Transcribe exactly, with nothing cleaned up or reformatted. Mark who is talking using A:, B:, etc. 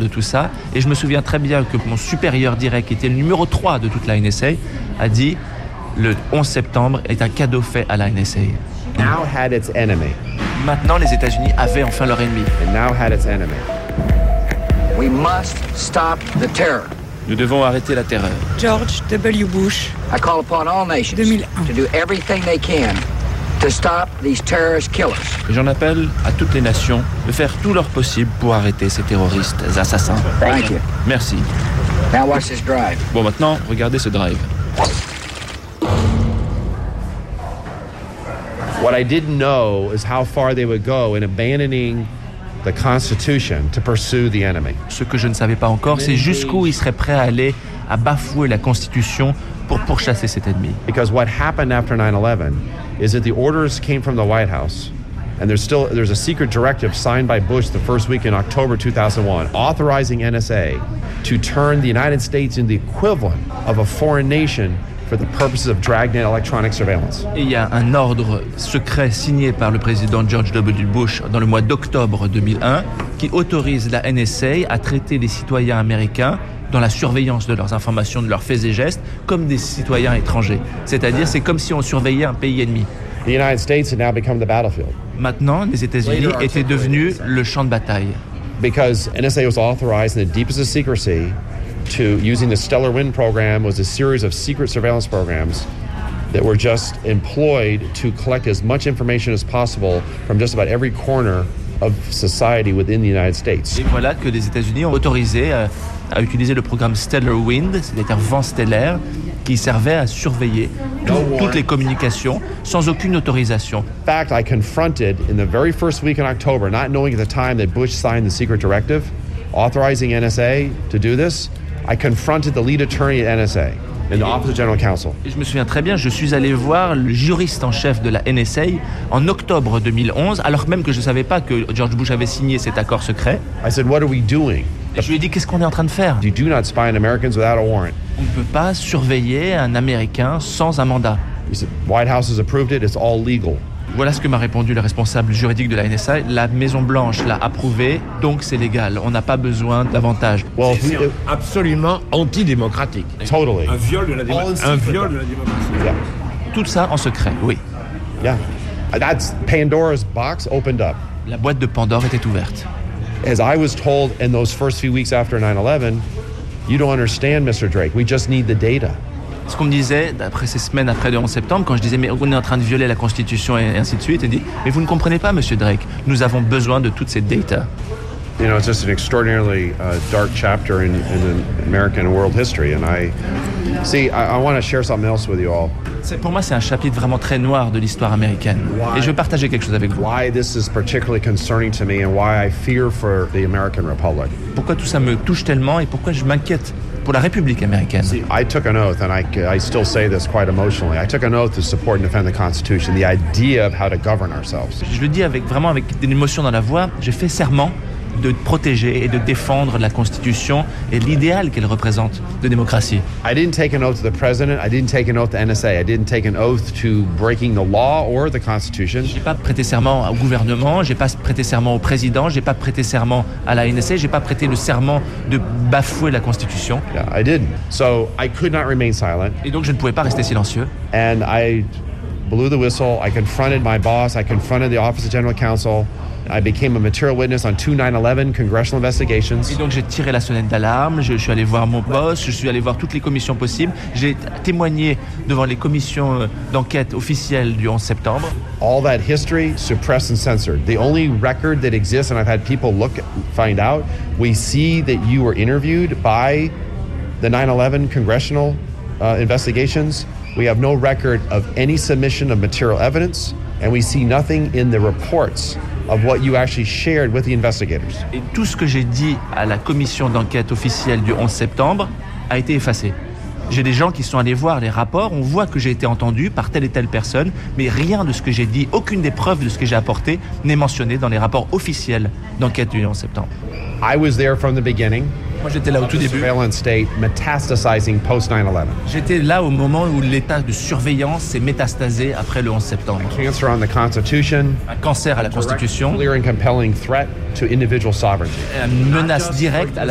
A: de tout ça. Et je me souviens très bien que mon supérieur direct, qui était le numéro trois de toute la N S A, a dit le onze septembre est un cadeau fait à la N S A.
B: Now had its enemy.
A: Maintenant, les États-Unis avaient enfin leur ennemi.
B: And now had its enemy.
C: We must stop the terror.
A: Nous devons arrêter la terreur.
D: George W. Bush.
C: I call upon all nations
D: deux mille un.
C: to do everything they can to stop these terrorist killers.
A: Et j'en appelle à toutes les nations de faire tout leur possible pour arrêter ces terroristes assassins.
C: Thank you.
A: Merci.
C: Now watch this drive.
A: Bon, maintenant, regardez ce drive.
B: What I didn't know is how far they would go in abandoning the Constitution to pursue the enemy.
A: Ce que je ne savais pas encore, c'est jusqu'où ils seraient prêts à aller à bafouer la Constitution pour pourchasser cet ennemi.
B: Because what happened after nine eleven is that the orders came from the White House, and there's still there's a secret directive signed by Bush the first week in October two thousand one authorizing N S A to turn the United States into the equivalent of a foreign nation for the purposes of dragnet electronic surveillance.
A: Et il y a un ordre secret signé par le président George W. Bush dans le mois d'octobre deux mille un qui autorise la N S A à traiter les citoyens américains dans la surveillance de leurs informations, de leurs faits et gestes, comme des citoyens étrangers. C'est-à-dire, c'est comme si on surveillait un pays ennemi.
B: The United States had now become the battlefield.
A: Maintenant, les États-Unis étaient devenus le champ de bataille.
B: Because N S A was authorized in the deepest of secrecy to using the Stellar Wind program was a series of secret surveillance programs that were just employed to collect as much information as possible from just about every corner of society within the United States.
A: Et voilà que les États-Unis ont autorisé à, à utiliser le programme Stellar Wind, c'est-à-dire vent stellaire, qui servait à surveiller tout, toutes les communications sans aucune autorisation.
B: In fact, I confronted in the very first week in October, not knowing at the time that Bush signed the secret directive authorizing N S A to do this, I confronted the lead attorney at N S A in the Office of General Counsel.
A: Et je me souviens très bien, je suis allé voir le juriste en chef de la N S A en octobre deux mille onze, alors même que je ne savais pas que George Bush avait signé cet accord secret.
B: I said, what are we doing?
A: Et je lui ai dit, qu'est-ce qu'on est en train de faire?
B: You do not spy on Americans without a warrant.
A: On ne peut pas surveiller un Américain sans un mandat.
B: He said, White House has approved it, it's all legal.
A: Voilà ce que m'a répondu le responsable juridique de la N S A. La Maison-Blanche l'a approuvé, donc c'est légal. On n'a pas besoin davantage.
B: Well,
E: C'est
B: we,
E: absolument antidémocratique.
B: totally.
E: Un viol de la, démo- un viol de la démocratie.
B: Yeah.
A: Tout ça en secret, oui.
B: Yeah. That's Pandora's box opened up.
A: La boîte de Pandore était ouverte.
B: As I was told in those first few weeks after nine eleven, you don't understand, Mister Drake. We just need the data.
A: Ce qu'on me disait, après ces semaines après le onze septembre, quand je disais, mais on est en train de violer la Constitution et ainsi de suite, il dit, mais vous ne comprenez pas, Monsieur Drake, nous avons besoin de toutes ces data.
B: You know, it's just an extraordinarily uh, dark chapter in, in American and world history. And I see, I, I want to share something else with you all.
A: C'est, pour moi, c'est un chapitre vraiment très noir de l'histoire américaine. Et je veux partager quelque chose avec vous.
B: Why this is particularly concerning to me and why I fear for the American Republic.
A: Pourquoi tout ça me touche tellement et pourquoi je m'inquiète pour la République américaine.
B: I took an oath, and I, I still say this quite emotionally. I took an oath to support and defend the Constitution, the idea of how to govern ourselves.
A: Je le dis avec, vraiment avec une émotion dans la voix. J'ai fait serment de protéger et de défendre la Constitution et l'idéal qu'elle représente de démocratie.
B: I didn't take an oath to the president. I didn't take an oath to N S A. I didn't take an oath to breaking the law or the Constitution.
A: J'ai pas prêté serment au gouvernement, j'ai pas prêté serment au président, j'ai pas prêté serment à la N S A, j'ai pas prêté le serment de bafouer la Constitution.
B: Yeah, I didn't. So I could not remain silent.
A: Et donc je ne pouvais pas rester silencieux.
B: And I blew the whistle. I confronted my boss. I confronted the Office of General Counsel. I became a material witness on two nine eleven congressional investigations.
A: Et donc j'ai tiré la sonnette d'alarme, je, je suis allé voir mon boss, je suis allé voir toutes les commissions possibles, j'ai témoigné devant les commissions d'enquête officielles du onze septembre.
B: All that history suppressed and censored. The only record that exists, and I've had people look, find out, we see that you were interviewed by the nine eleven congressional uh, investigations. We have no record of any submission of material evidence, and we see nothing in the reports of what you actually shared with the investigators.
A: Et tout ce que j'ai dit à la commission d'enquête officielle du onze septembre a été effacé. J'ai des gens qui sont allés voir les rapports, on voit que j'ai été entendu par telle et telle personne, mais rien de ce que j'ai dit, aucune des preuves de ce que j'ai apporté n'est mentionné dans les rapports officiels d'enquête du onze septembre.
B: I was there from the beginning.
A: Moi, j'étais là au tout début.
B: Surveillance state metastasizing post nine eleven.
A: J'étais là au moment où l'état de surveillance s'est métastasé après le onze septembre.
B: Cancer on the Constitution.
A: Un cancer à la Constitution.
B: Clear and compelling threat to individual sovereignty.
A: Une menace directe à la